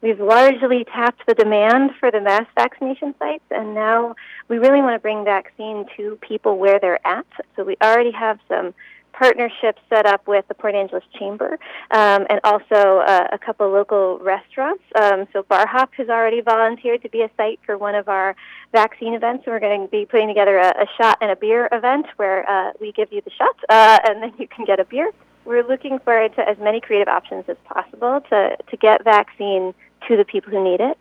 we've largely tapped the demand for the mass vaccination sites, and now we really want to bring vaccine to people where they're at. So we already have some partnerships set up with the Port Angeles Chamber and also a couple local restaurants. So Bar Hop has already volunteered to be a site for one of our vaccine events. We're going to be putting together a shot and a beer event where we give you the shot and then you can get a beer. We're looking forward to as many creative options as possible to get vaccine to the people who need it.